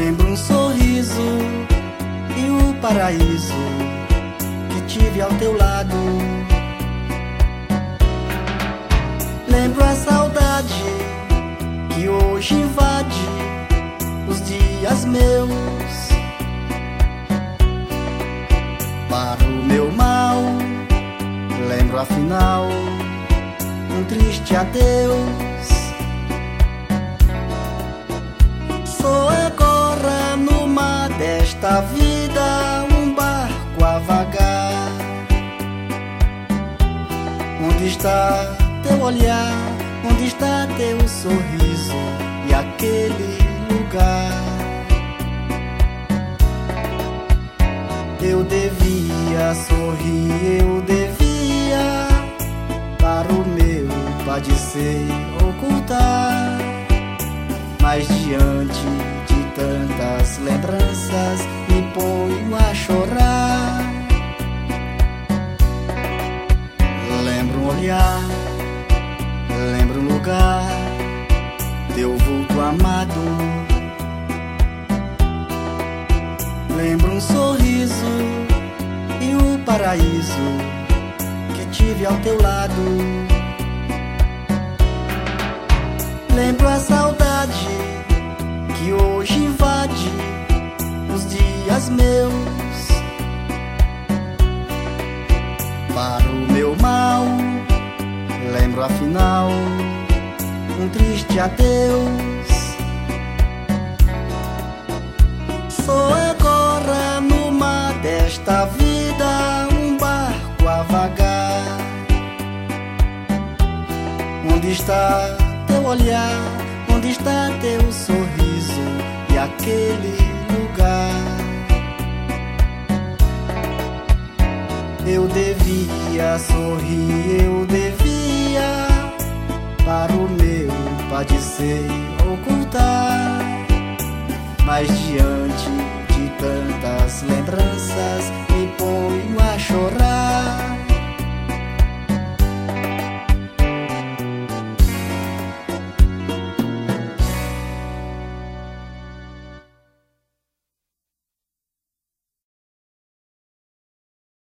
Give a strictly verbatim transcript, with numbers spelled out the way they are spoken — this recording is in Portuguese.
Lembro um sorriso e o paraíso que tive ao teu lado. Lembro a saudade que hoje invade os dias meus. Para o meu mal, lembro afinal um triste adeus. Sou agora no mar desta vida um barco a vagar. Onde está teu olhar? Onde está teu sorriso e aquele lugar? Eu devia sorrir, eu devia para o meu padecer ocultar. Mas diante de tantas lembranças me ponho a chorar. Lembro um olhar, lembro um lugar, teu vulto amado. Lembro um sorriso e o paraíso que tive ao teu lado. Lembro a saudade que hoje invade os dias meus. Para o meu mal, lembro afinal um triste adeus. Sou agora no mar desta vida um barco a vagar. Onde está teu olhar? Onde está teu sorriso e aquele lugar? Eu devia sorrir, eu devia para o meu padecer ocultar. Mas diante de tantas lembranças